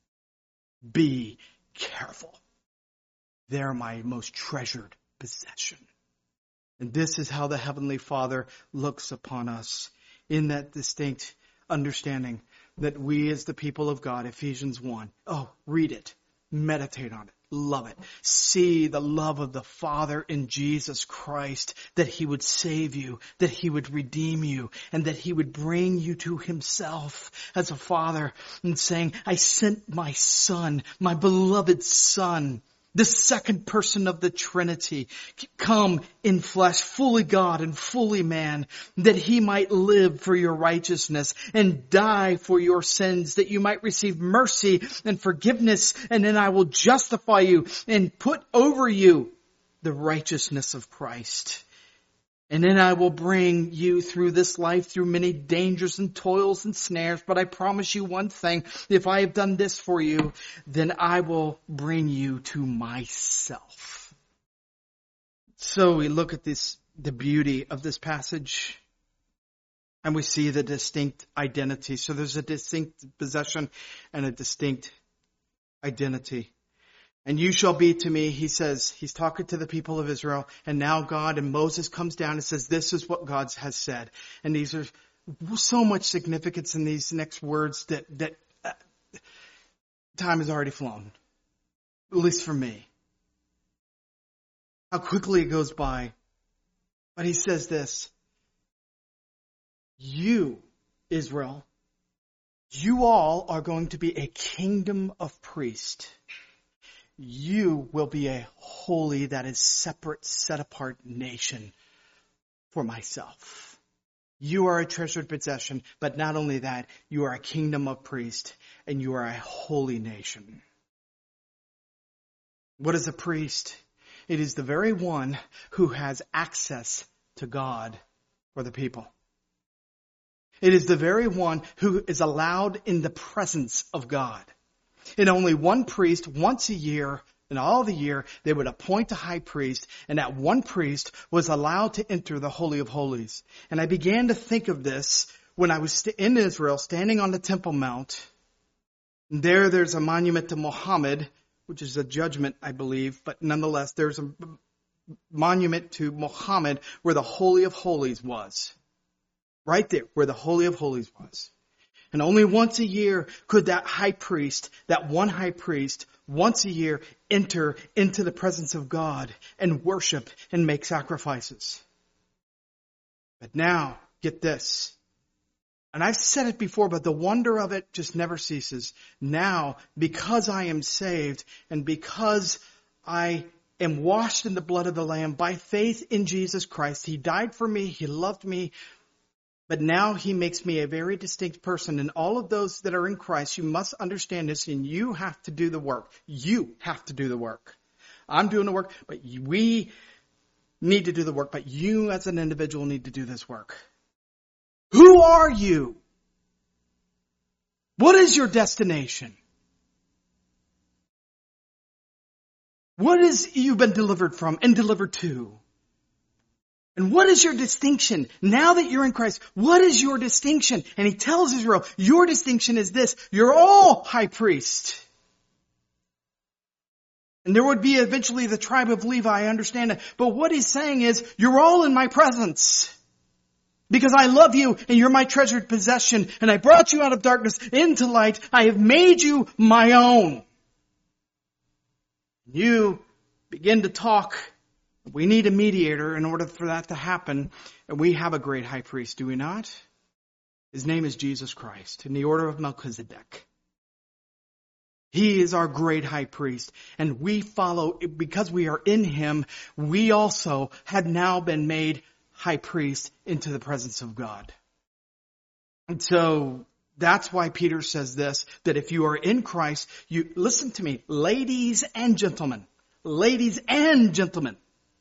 Be careful. They're my most treasured possession. And this is how the Heavenly Father looks upon us, in that distinct understanding that we as the people of God, Ephesians one, oh, read it, meditate on it, love it. See the love of the Father in Jesus Christ, that he would save you, that he would redeem you, and that he would bring you to himself as a father, and saying, I sent my Son, my beloved Son, the second person of the Trinity, come in flesh, fully God and fully man, that he might live for your righteousness and die for your sins, that you might receive mercy and forgiveness, and then I will justify you and put over you the righteousness of Christ. And then I will bring you through this life through many dangers and toils and snares. But I promise you one thing, if I have done this for you, then I will bring you to myself. So we look at this, the beauty of this passage. And we see the distinct identity. So there's a distinct possession and a distinct identity. And you shall be to me, he says, he's talking to the people of Israel. And now God and Moses comes down and says, this is what God has said. And these are so much significance in these next words that, that uh, time has already flown. At least for me. How quickly it goes by. But he says this. You, Israel, you all are going to be a kingdom of priests. You will be a holy, that is separate, set apart nation for myself. You are a treasured possession, but not only that, you are a kingdom of priests and you are a holy nation. What is a priest? It is the very one who has access to God for the people. It is the very one who is allowed in the presence of God. And only one priest once a year, in all the year, they would appoint a high priest, and that one priest was allowed to enter the Holy of Holies. And I began to think of this when I was in Israel, standing on the Temple Mount. And there, there's a monument to Muhammad, which is a judgment, I believe, but nonetheless, there's a monument to Muhammad where the Holy of Holies was. Right there, where the Holy of Holies was. And only once a year could that high priest, that one high priest, once a year enter into the presence of God and worship and make sacrifices. But now, get this. And I've said it before, but the wonder of it just never ceases. Now, because I am saved and because I am washed in the blood of the Lamb by faith in Jesus Christ, He died for me, He loved me, but now He makes me a very distinct person. And all of those that are in Christ, you must understand this, and you have to do the work. You have to do the work. I'm doing the work, but we need to do the work. But you as an individual need to do this work. Who are you? What is your destination? What is you've been delivered from and delivered to? And what is your distinction? Now that you're in Christ, what is your distinction? And He tells Israel, your distinction is this. You're all high priest. And there would be eventually the tribe of Levi, I understand it. But what He's saying is, you're all in my presence. Because I love you and you're my treasured possession. And I brought you out of darkness into light. I have made you my own. You begin to talk. We need a mediator in order for that to happen. And we have a great high priest, do we not? His name is Jesus Christ, in the order of Melchizedek. He is our great high priest. And we follow, because we are in Him, we also have now been made high priest into the presence of God. And so that's why Peter says this, that if you are in Christ, you, listen to me, ladies and gentlemen, ladies and gentlemen,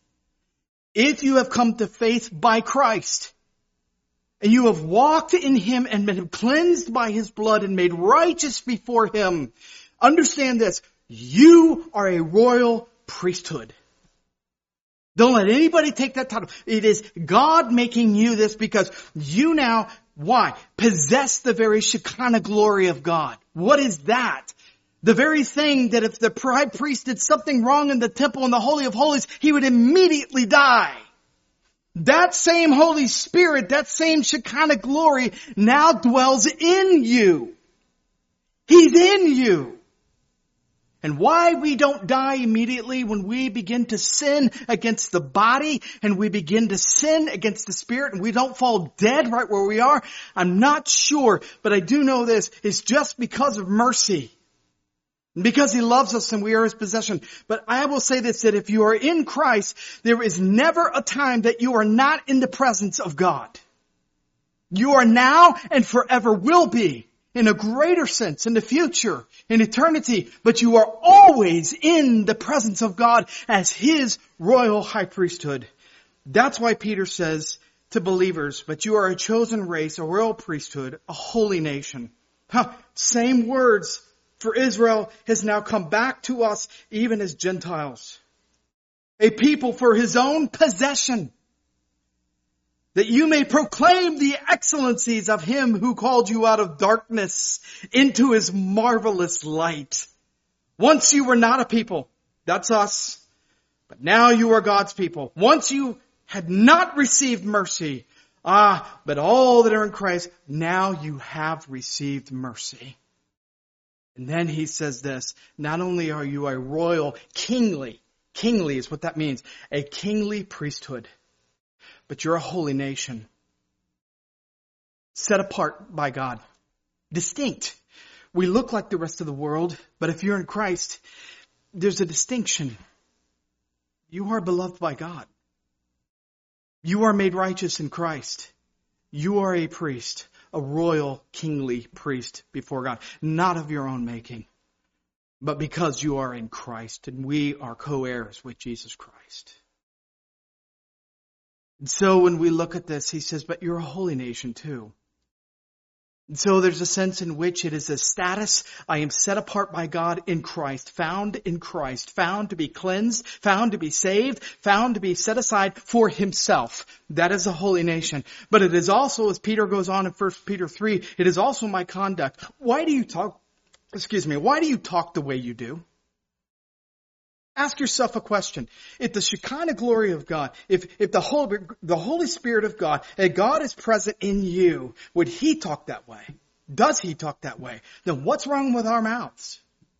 if you have come to faith by Christ, and you have walked in Him and been cleansed by His blood and made righteous before Him, understand this, you are a royal priesthood. Don't let anybody take that title. It is God making you this because you now, why? Possess the very Shekinah glory of God. What is that? The very thing that if the high priest did something wrong in the temple in the Holy of Holies, he would immediately die. That same Holy Spirit, that same Shekinah glory now dwells in you. He's in you. And why we don't die immediately when we begin to sin against the body and we begin to sin against the spirit and we don't fall dead right where we are, I'm not sure, but I do know this, it's just because of mercy. Because He loves us and we are His possession. But I will say this, that if you are in Christ, there is never a time that you are not in the presence of God. You are now and forever will be, in a greater sense, in the future, in eternity. But you are always in the presence of God as His royal high priesthood. That's why Peter says to believers, but you are a chosen race, a royal priesthood, a holy nation. Huh, same words. For Israel has now come back to us even as Gentiles. A people for His own possession. that you may proclaim the excellencies of him who called you out of darkness into his marvelous light. Once you were not a people, that's us, but now you are God's people. Once you had not received mercy, ah, but all that are in Christ, now you have received mercy. And then he says this, not only are you a royal, kingly, kingly is what that means, a kingly priesthood, but you're a holy nation, set apart by God, distinct. We look like the rest of the world, but if you're in Christ, there's a distinction. You are beloved by God. You are made righteous in Christ. You are a priest, a royal, kingly priest before God, not of your own making, but because you are in Christ and we are co-heirs with Jesus Christ. And so when we look at this, he says, but you're a holy nation too. And so there's a sense in which it is a status. I am set apart by God in Christ, found in Christ, found to be cleansed, found to be saved, found to be set aside for himself. That is a holy nation. But it is also, as Peter goes on in First Peter three, it is also my conduct. Why do you talk, excuse me, why do you talk the way you do? Ask yourself a question. If the Shekinah glory of God, if, if the Holy, the Holy Spirit of God, if God is present in you, would he talk that way? Does he talk that way? Then what's wrong with our mouths?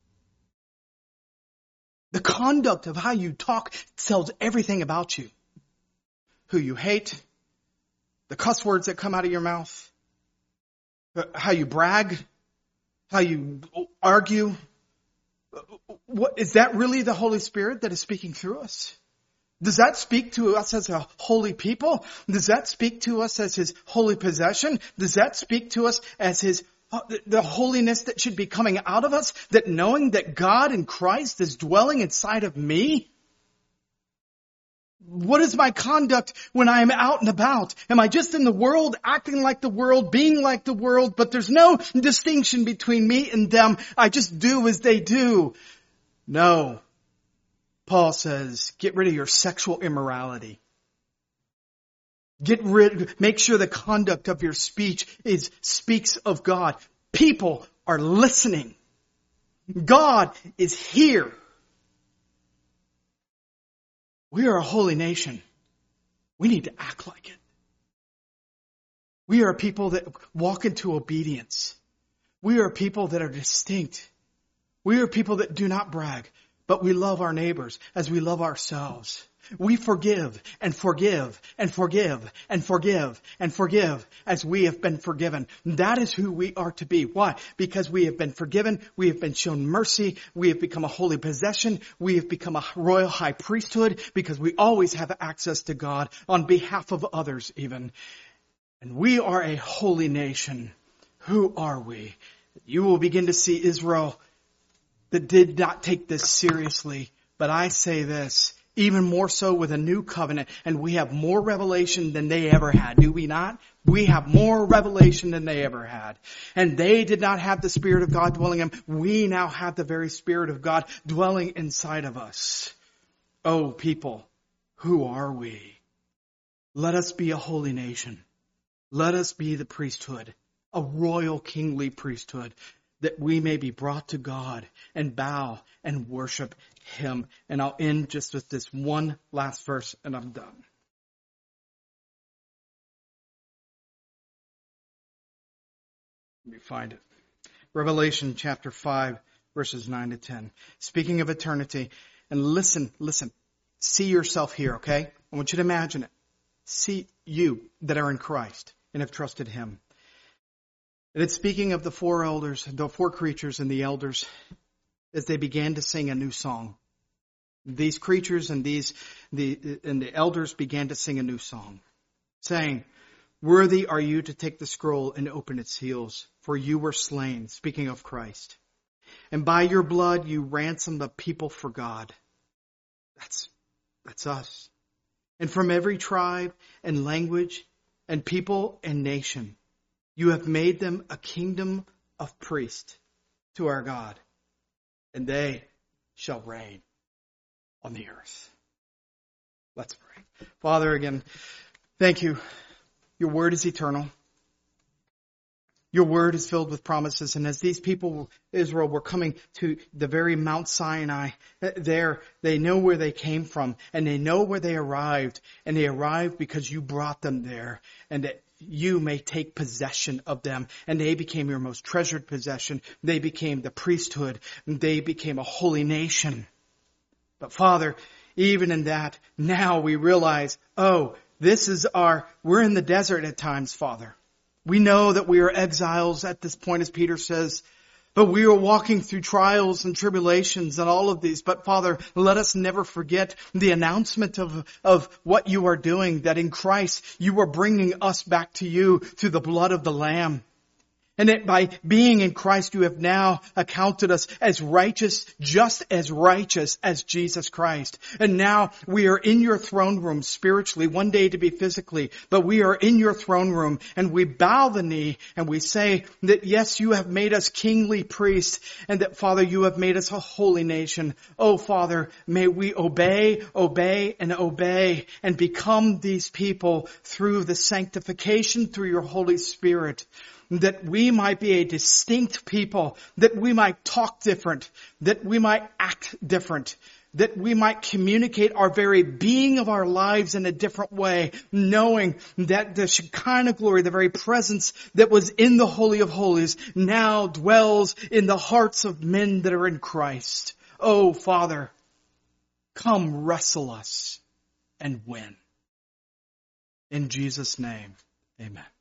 The conduct of how you talk tells everything about you. Who you hate, the cuss words that come out of your mouth, how you brag, how you argue. What, is that really the Holy Spirit that is speaking through us? Does that speak to us as a holy people? Does that speak to us as his holy possession? Does that speak to us as his the holiness that should be coming out of us? That knowing that God in Christ is dwelling inside of me? What is my conduct when I am out and about? Am I just in the world, acting like the world, being like the world, but there's no distinction between me and them? I just do as they do. No. Paul says, get rid of your sexual immorality. Get rid, make sure the conduct of your speech is, speaks of God. People are listening. God is here. We are a holy nation. We need to act like it. We are a people that walk into obedience. We are a people that are distinct. We are people that do not brag, but we love our neighbors as we love ourselves. We forgive and forgive and forgive and forgive and forgive as we have been forgiven. That is who we are to be. Why? Because we have been forgiven. We have been shown mercy. We have become a holy possession. We have become a royal high priesthood because we always have access to God on behalf of others even. And we are a holy nation. Who are we? You will begin to see Israel that did not take this seriously. But I say this, even more so with a new covenant, and we have more revelation than they ever had, do we not? We have more revelation than they ever had. And they did not have the Spirit of God dwelling in them. We now have the very Spirit of God dwelling inside of us. Oh, people, who are we? Let us be a holy nation. Let us be the priesthood, a royal kingly priesthood, that we may be brought to God and bow and worship him. And I'll end just with this one last verse and I'm done. Let me find it. Revelation chapter five, verses nine to ten. Speaking of eternity, and listen, listen, see yourself here, okay? I want you to imagine it. See you that are in Christ and have trusted him. And it's speaking of the four elders, the four creatures and the elders as they began to sing a new song. These creatures and these the and the elders began to sing a new song, saying, "Worthy are you to take the scroll and open its seals, for you were slain," speaking of Christ, "and by your blood you ransomed the people for God." That's that's us. "And from every tribe and language and people and nation, you have made them a kingdom of priests to our God, and they shall reign on the earth." Let's pray. Father, again, thank you Your word is eternal. Your word is filled with promises. And as these people, Israel, were coming to the very Mount Sinai, there, they know where they came from and they know where they arrived. And they arrived because you brought them there, and that you may take possession of them. And they became your most treasured possession. They became the priesthood. They became a holy nation. But Father, even in that, now we realize, oh, this is our, we're in the desert at times, Father. We know that we are exiles at this point, as Peter says, but we are walking through trials and tribulations and all of these. But Father, let us never forget the announcement of, of what you are doing, that in Christ you are bringing us back to you through the blood of the Lamb. And that by being in Christ, you have now accounted us as righteous, just as righteous as Jesus Christ. And now we are in your throne room spiritually, one day to be physically, but we are in your throne room and we bow the knee and we say that yes, you have made us kingly priests, and that Father, you have made us a holy nation. Oh Father, may we obey, obey, and obey and become these people through the sanctification through your Holy Spirit. That we might be a distinct people, that we might talk different, that we might act different, that we might communicate our very being of our lives in a different way, knowing that the Shekinah glory, the very presence that was in the Holy of Holies, now dwells in the hearts of men that are in Christ. Oh, Father, come wrestle us and win. In Jesus' name, amen.